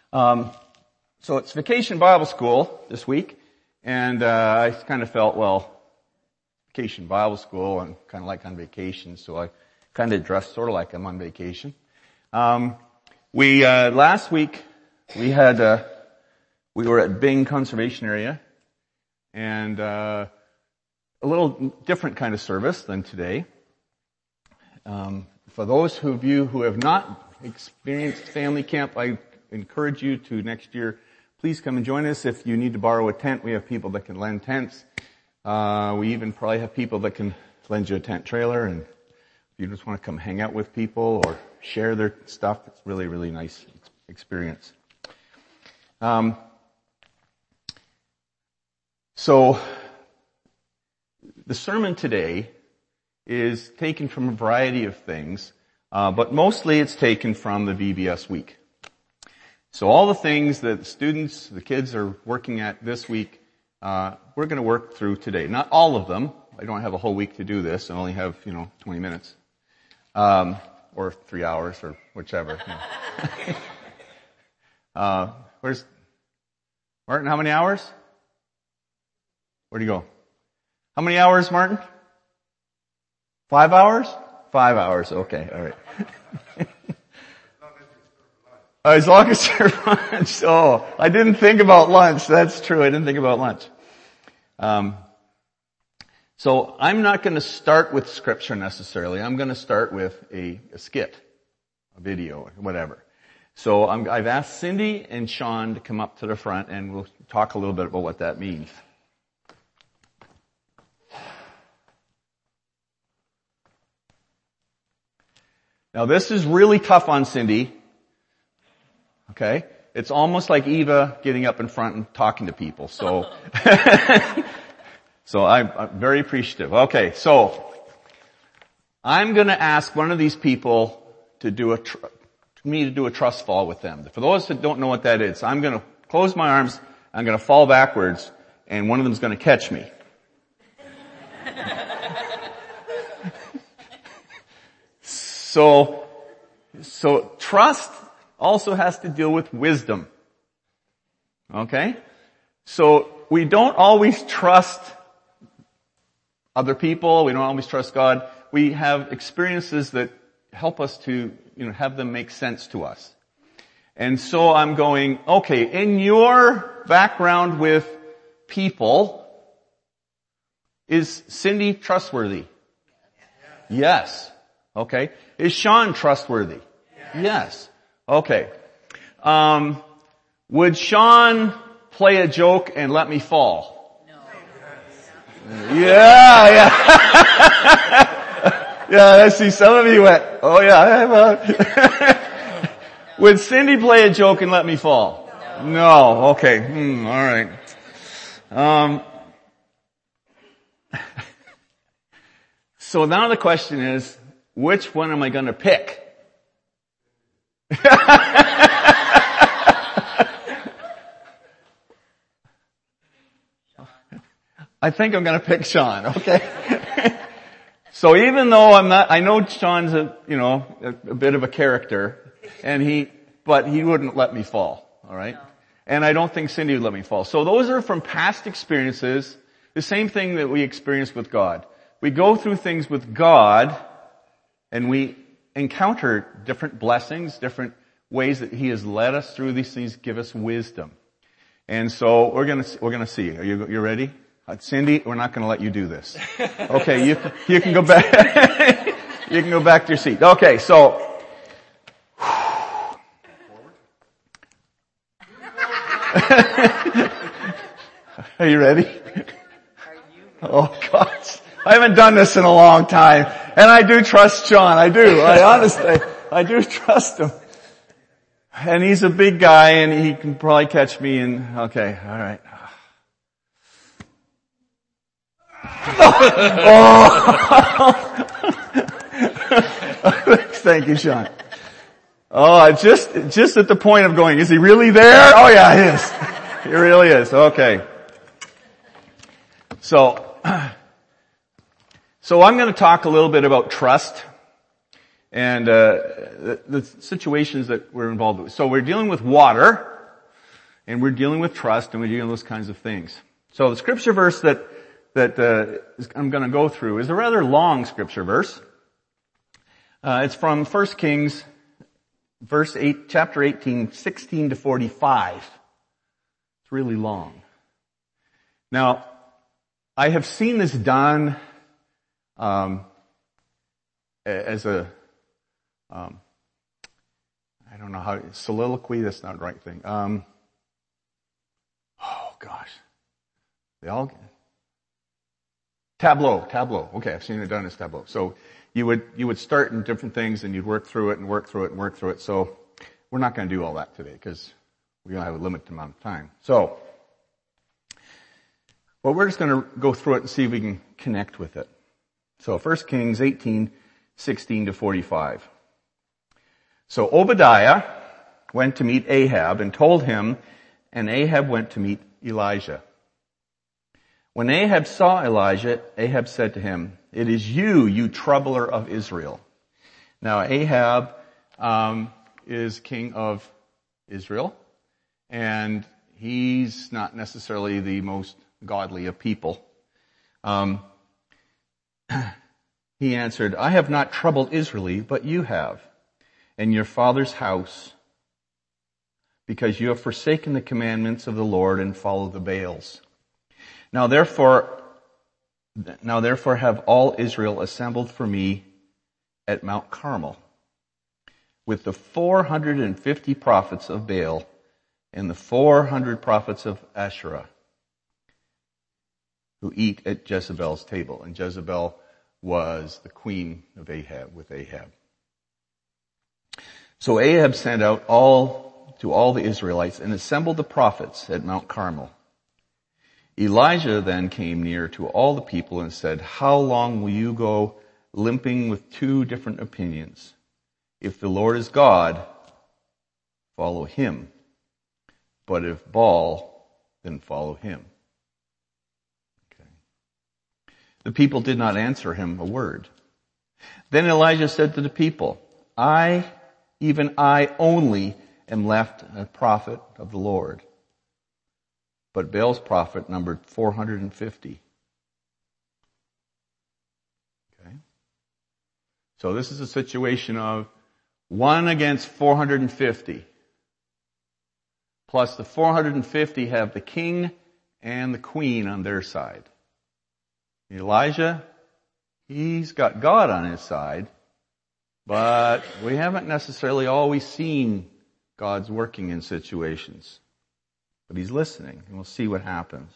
Um, so it's Vacation Bible School this week, and I kind of felt, well, Vacation Bible School, I'm kind of like on vacation, so I kind of dressed sort of like I'm on vacation. Last week we were at Bing Conservation Area, and a little different kind of service than today. For those of you who have not experienced family camp, I encourage you to next year, please come and join us. If you need to borrow a tent, we have people that can lend tents. We even probably have people that can lend you a tent trailer, and if you just want to come hang out with people or share their stuff, it's really, really nice experience. So the sermon today is taken from a variety of things, but mostly it's taken from the VBS week. So all the things that students, the kids are working at this week, we're going to work through today. Not all of them. I don't have a whole week to do this. I only have, 20 minutes. Or 3 hours or whichever. Where's Martin? How many hours? Where'd he go? How many hours, Martin? 5 hours? 5 hours. Okay. All right. As long as you're lunch. Oh, I didn't think about lunch. That's true. I didn't think about lunch. So I'm not going to start with scripture necessarily. I'm going to start with a skit, a video, or whatever. So I've asked Cindy and Sean to come up to the front, and we'll talk a little bit about what that means. Now this is really tough on Cindy. Okay? It's almost like Eva getting up in front and talking to people. So, so I'm very appreciative. Okay, so I'm going to ask one of these people to do a trust fall with them. For those that don't know what that is, I'm going to close my arms, I'm going to fall backwards, and one of them is going to catch me. So trust also has to deal with wisdom. Okay? So we don't always trust other people. We don't always trust God. We have experiences that help us to, have them make sense to us. And so I'm going, okay, in your background with people, is Cindy trustworthy? Yes. Okay. Is Sean trustworthy? Yes. Okay. Would Sean play a joke and let me fall? No. Yeah. Yeah, I see some of you went, oh yeah. Would Cindy play a joke and let me fall? No. Okay. All right. So now the question is, which one am I going to pick? I think I'm going to pick Sean, okay? So even though I know Sean's a bit of a character, but he wouldn't let me fall, alright? No. And I don't think Cindy would let me fall. So those are from past experiences, the same thing that we experience with God. We go through things with God, and we encounter different blessings, different ways that He has led us through these things, give us wisdom. And so we're gonna see. Are you ready? Cindy, we're not gonna let you do this. Okay, you can go back, you can go back to your seat. Okay, so. Are you ready? Oh gosh. I haven't done this in a long time. And I do trust Sean. I do. I do trust him. And he's a big guy and he can probably catch me and, okay, alright. Oh. Thank you, Sean. Oh, just at the point of going, is he really there? Oh yeah, he is. He really is. Okay. So I'm going to talk a little bit about trust and the situations that we're involved with. So we're dealing with water, And we're dealing with trust, and we're dealing with those kinds of things. So the scripture verse that I'm going to go through is a rather long scripture verse. It's from 1 Kings, chapter 18, 16 to 45. It's really long. Now, I have seen this done as a I don't know how, soliloquy, that's not the right thing. Tableau. Okay, I've seen it done as tableau. So you would start in different things and you'd work through it and work through it and work through it. So we're not going to do all that today because we only have a limited amount of time. So, well, we're just going to go through it and see if we can connect with it. So 1 Kings 18, 16 to 45. So Obadiah went to meet Ahab and told him, and Ahab went to meet Elijah. When Ahab saw Elijah, Ahab said to him, "It is you troubler of Israel." Now Ahab is king of Israel, and he's not necessarily the most godly of people. He answered, "I have not troubled Israel, but you have, and your father's house, because you have forsaken the commandments of the Lord and followed the Baals. Now therefore have all Israel assembled for me at Mount Carmel, with the 450 prophets of Baal and the 400 prophets of Asherah, who eat at Jezebel's table." And Jezebel was the queen of Ahab, with Ahab. So Ahab sent out to all the Israelites and assembled the prophets at Mount Carmel. Elijah then came near to all the people and said, "How long will you go limping with two different opinions? If the Lord is God, follow him. But if Baal, then follow him." Okay. The people did not answer him a word. Then Elijah said to the people, even I only am left a prophet of the Lord. But Baal's prophet numbered 450. Okay. So this is a situation of 1 against 450. Plus the 450 have the king and the queen on their side. Elijah, he's got God on his side, but we haven't necessarily always seen God's working in situations. But he's listening, and we'll see what happens.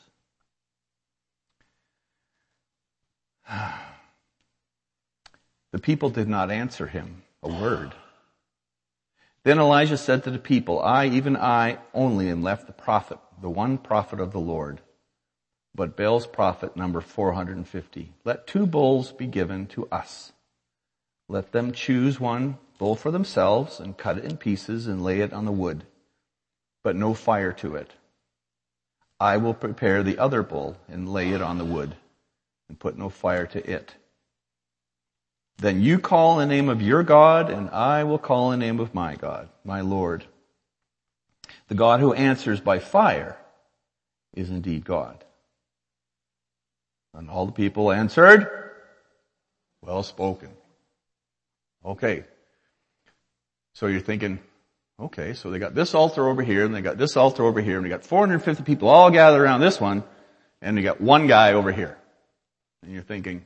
The people did not answer him a word. Then Elijah said to the people, even I only am left the one prophet of the Lord. But Baal's prophet numbered 450. Let 2 bulls be given to us. Let them choose one bull for themselves and cut it in pieces and lay it on the wood, but no fire to it. I will prepare the other bull and lay it on the wood and put no fire to it. Then you call in the name of your God, and I will call in the name of my God, my Lord. The God who answers by fire is indeed God. And all the people answered, "Well spoken." Okay. So you're thinking, okay, so they got this altar over here, and they got this altar over here, and they got 450 people all gathered around this one, and they got one guy over here. And you're thinking,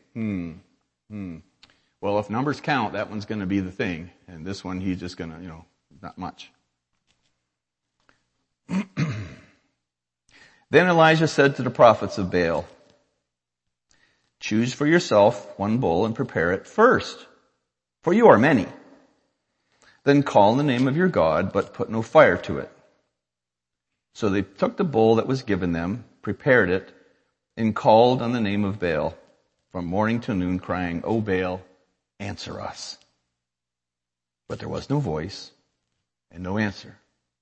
well, if numbers count, that one's going to be the thing, and this one, he's just going to, not much. Then Elijah said to the prophets of Baal, "Choose for yourself one bull and prepare it first, for you are many. Then call in the name of your God, but put no fire to it." So they took the bull that was given them, prepared it, and called on the name of Baal from morning till noon, crying, "O Baal, answer us." But there was no voice and no answer.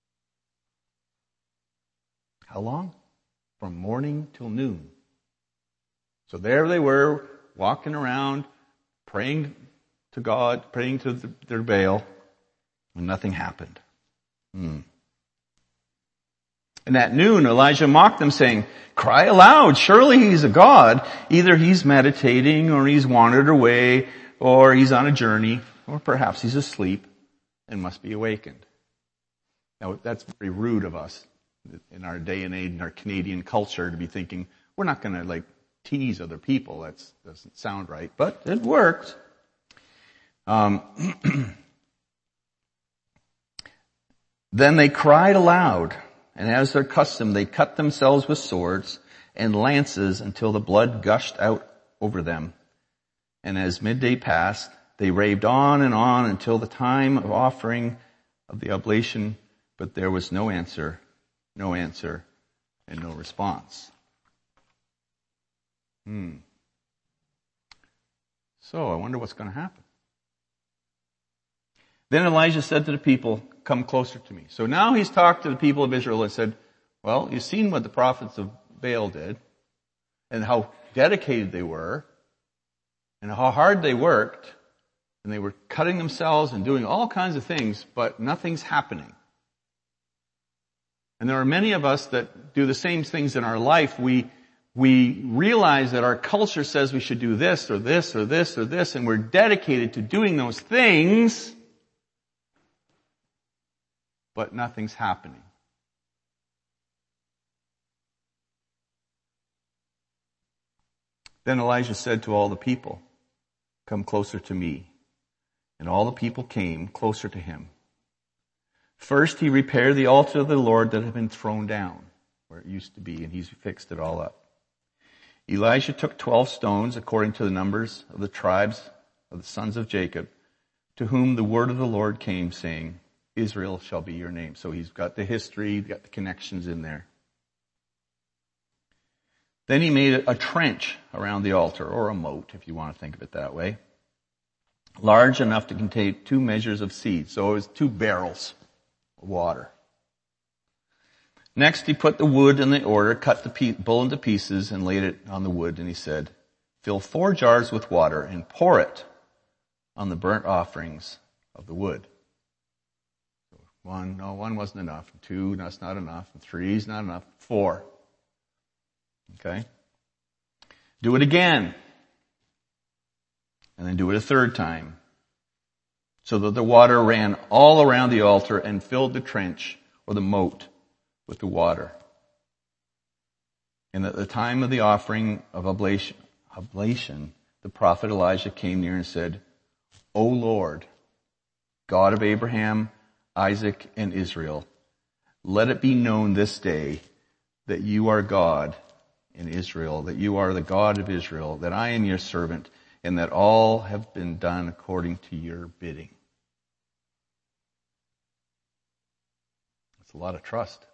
How long? From morning till noon. So there they were, walking around, praying to God, praying to their Baal, and nothing happened. And at noon, Elijah mocked them, saying, "Cry aloud, surely he's a god. Either he's meditating, or he's wandered away, or he's on a journey, or perhaps he's asleep and must be awakened." Now, that's very rude of us in our day and age, in our Canadian culture, to be thinking, we're not going to tease other people. That doesn't sound right, but it worked. Then they cried aloud, and as their custom, they cut themselves with swords and lances until the blood gushed out over them. And as midday passed, they raved on and on until the time of offering of the oblation, but there was no answer, and no response. So I wonder what's going to happen. Then Elijah said to the people, "Come closer to me." So now he's talked to the people of Israel and said, well, you've seen what the prophets of Baal did, and how dedicated they were, and how hard they worked, and they were cutting themselves and doing all kinds of things, but nothing's happening. And there are many of us that do the same things in our life. We realize that our culture says we should do this or this or this or this, and we're dedicated to doing those things, but nothing's happening. Then Elijah said to all the people, "Come closer to me." And all the people came closer to him. First he repaired the altar of the Lord that had been thrown down, where it used to be, and he's fixed it all up. Elijah took 12 stones, according to the numbers of the tribes of the sons of Jacob, to whom the word of the Lord came, saying, "Israel shall be your name." So he's got the history, he's got the connections in there. Then he made a trench around the altar, or a moat, if you want to think of it that way, large enough to contain 2 measures of seed. So it was 2 barrels of water. Next he put the wood in the order, cut the bull into pieces, and laid it on the wood, and he said, "Fill 4 jars with water and pour it on the burnt offerings of the wood." One wasn't enough. 2, that's not enough. 3 is not enough. 4. Okay? Do it again. And then do it a 3rd time. So that the water ran all around the altar and filled the trench, or the moat, with the water. And at the time of the offering of oblation, the prophet Elijah came near and said, "O Lord, God of Abraham, Isaac, and Israel, let it be known this day that you are God in Israel, that you are the God of Israel, that I am your servant, and that all have been done according to your bidding." That's a lot of trust.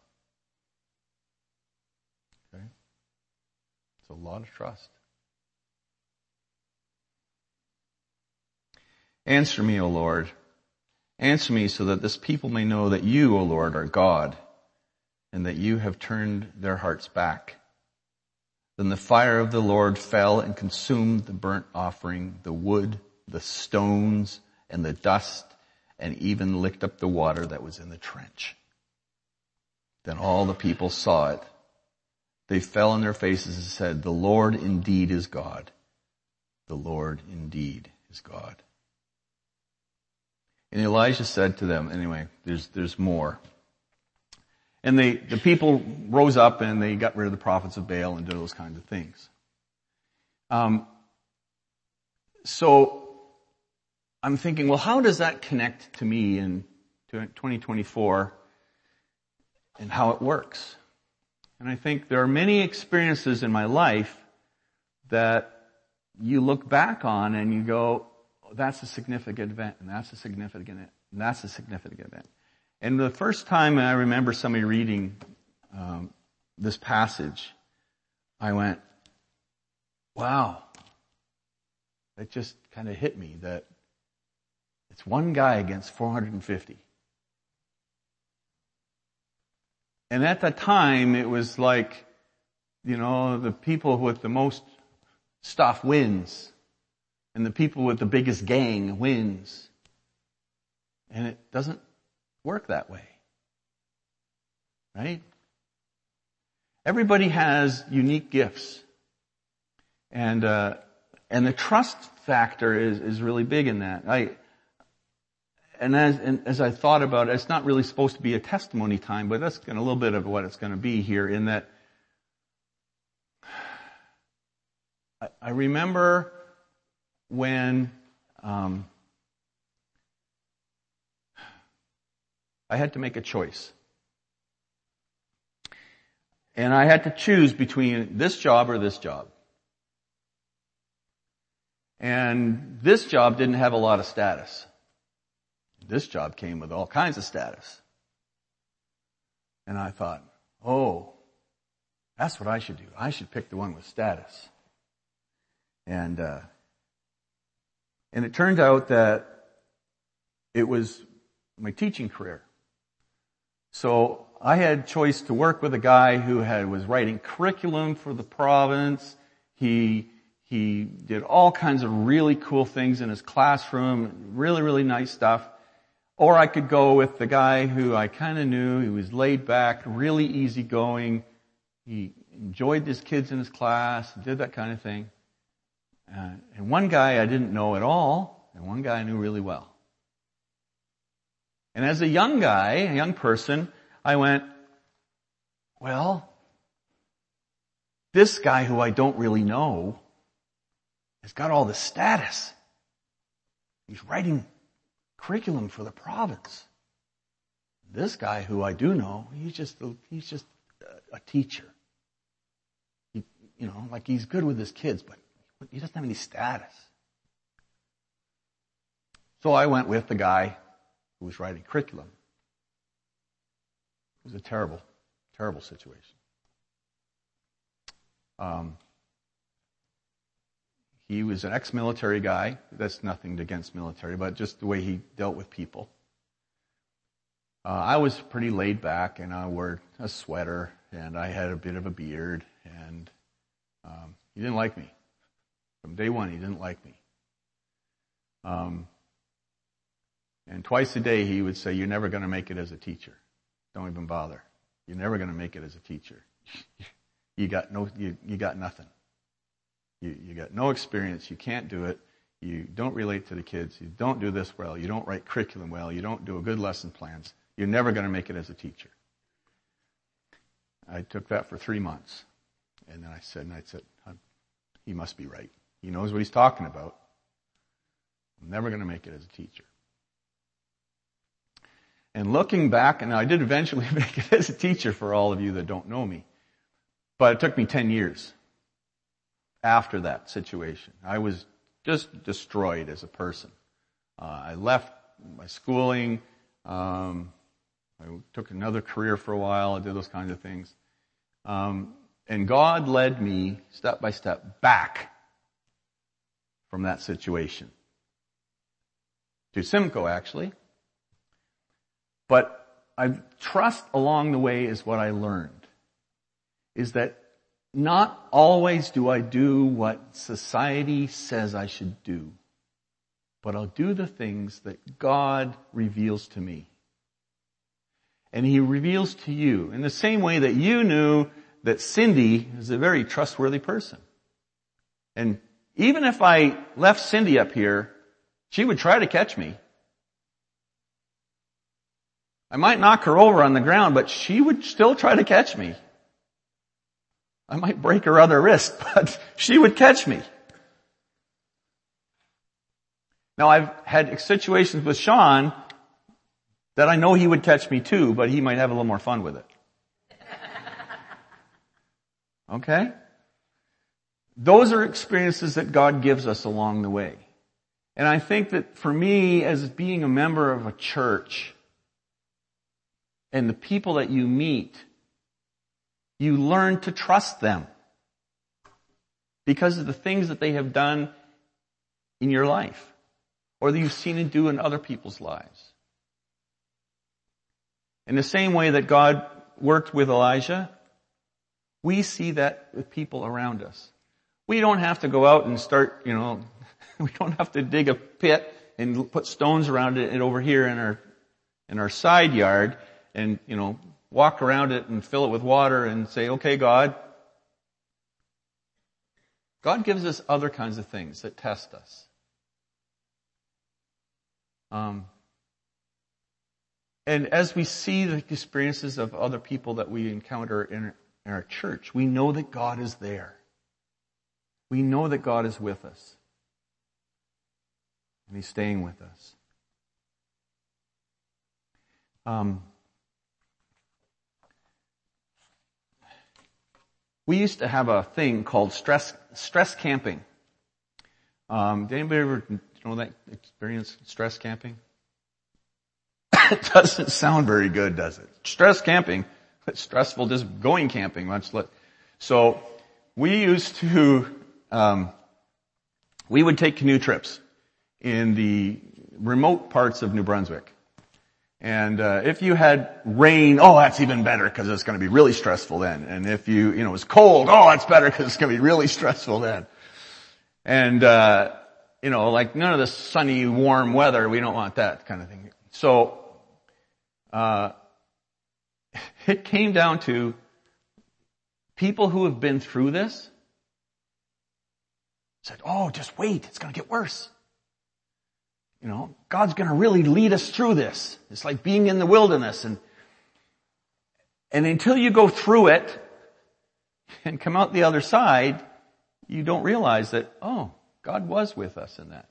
Okay? It's a lot of trust. Answer me, O Lord. Answer me so that this people may know that you, O Lord, are God, and that you have turned their hearts back. Then the fire of the Lord fell and consumed the burnt offering, the wood, the stones, and the dust, and even licked up the water that was in the trench. Then all the people saw it. They fell on their faces and said, "The Lord indeed is God. The Lord indeed is God." And Elijah said to them, anyway, there's more. And the people rose up and they got rid of the prophets of Baal and did those kinds of things. So I'm thinking, well, how does that connect to me in 2024 and how it works? And I think there are many experiences in my life that you look back on and you go, that's a significant event, and that's a significant event, and that's a significant event. And the first time I remember somebody reading this passage, I went, wow, that just kind of hit me that it's one guy against 450. And at that time, it was like, the people with the most stuff wins. And the people with the biggest gang wins. And it doesn't work that way. Right? Everybody has unique gifts. And the trust factor is really big in that. As I thought about it, it's not really supposed to be a testimony time, but that's a little bit of what it's going to be here, in that I remember when I had to make a choice. And I had to choose between this job or this job. And this job didn't have a lot of status. This job came with all kinds of status. And I thought, oh, that's what I should do. I should pick the one with status. And it turned out that it was my teaching career. So I had choice to work with a guy who was writing curriculum for the province. He did all kinds of really cool things in his classroom, really, really nice stuff. Or I could go with the guy who I kind of knew. He was laid back, really easygoing. He enjoyed his kids in his class, did that kind of thing. And one guy I didn't know at all, and one guy I knew really well. And as a young guy, a young person, I went, well, this guy who I don't really know has got all the status. He's writing curriculum for the province. This guy who I do know, he's just a teacher. Like he's good with his kids, but he doesn't have any status. So I went with the guy who was writing curriculum. It was a terrible, terrible situation. He was an ex-military guy. That's nothing against military, but just the way he dealt with people. I was pretty laid back, and I wore a sweater, and I had a bit of a beard, and he didn't like me. From day one, he didn't like me. And twice a day, he would say, "You're never going to make it as a teacher. Don't even bother. You're never going to make it as a teacher. You got nothing. You got no experience. You can't do it. You don't relate to the kids. You don't do this well. You don't write curriculum well. You don't do a good lesson plans. You're never going to make it as a teacher." I took that for 3 months. And then I said, he must be right. He knows what he's talking about. I'm never going to make it as a teacher. And looking back, and I did eventually make it as a teacher for all of you that don't know me, but it took me 10 years after that situation. I was just destroyed as a person. I left my schooling. I took another career for a while. I did those kinds of things. And God led me step by step back from that situation. To Simcoe, actually. But trust along the way is what I learned. Is that not always do I do what society says I should do. But I'll do the things that God reveals to me. And He reveals to you in the same way that you knew that Cindy is a very trustworthy person. And even if I left Cindy up here, she would try to catch me. I might knock her over on the ground, but she would still try to catch me. I might break her other wrist, but she would catch me. Now I've had situations with Sean that I know he would catch me too, but he might have a little more fun with it. Okay? Those are experiences that God gives us along the way. And I think that for me, as being a member of a church, and the people that you meet, you learn to trust them because of the things that they have done in your life or that you've seen them do in other people's lives. In the same way that God worked with Elijah, we see that with people around us. We don't have to go out and start, we don't have to dig a pit and put stones around it and over here in our side yard and, walk around it and fill it with water and say, okay, God. God gives us other kinds of things that test us. And as we see the experiences of other people that we encounter in our church, we know that God is there. We know that God is with us. And He's staying with us. We used to have a thing called stress camping. Did anybody ever know that experience, stress camping? It doesn't sound very good, does it? Stress camping. It's stressful just going camping. So we used to, we would take canoe trips in the remote parts of New Brunswick. And if you had rain, that's even better because it's going to be really stressful then. And if it was cold, that's better because it's going to be really stressful then. And like none of the sunny, warm weather, we don't want that kind of thing. So it came down to people who have been through this said, just wait, it's going to get worse. God's going to really lead us through this. It's like being in the wilderness. And until you go through it and come out the other side, you don't realize that, God was with us in that.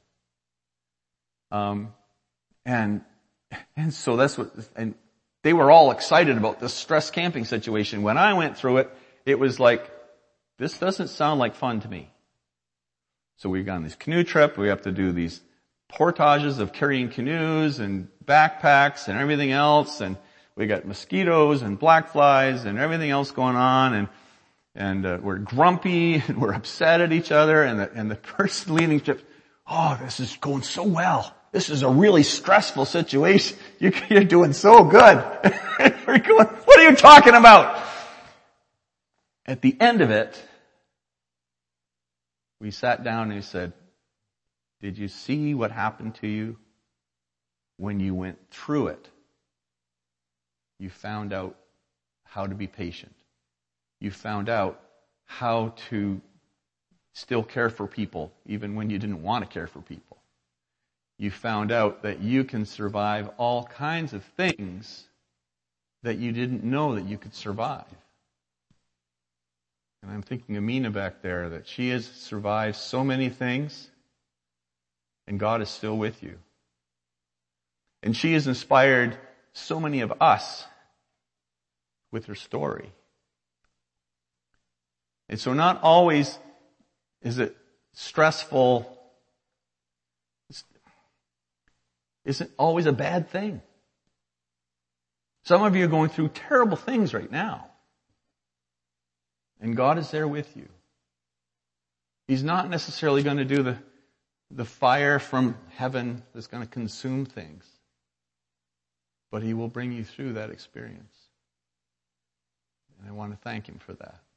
And so and they were all excited about this stress camping situation. When I went through it, it was like, this doesn't sound like fun to me. So we've gone on this canoe trip. We have to do these portages of carrying canoes and backpacks and everything else. And we got mosquitoes and black flies and everything else going on. And we're grumpy and we're upset at each other. And the person leading the trip, this is going so well. This is a really stressful situation. You're doing so good. We're going, what are you talking about? At the end of it, we sat down and he said, did you see what happened to you when you went through it? You found out how to be patient. You found out how to still care for people even when you didn't want to care for people. You found out that you can survive all kinds of things that you didn't know that you could survive. And I'm thinking of Mina back there, that she has survived so many things, and God is still with you. And she has inspired so many of us with her story. And so not always is it stressful, isn't always a bad thing. Some of you are going through terrible things right now. And God is there with you. He's not necessarily going to do the fire from heaven that's going to consume things. But He will bring you through that experience. And I want to thank Him for that.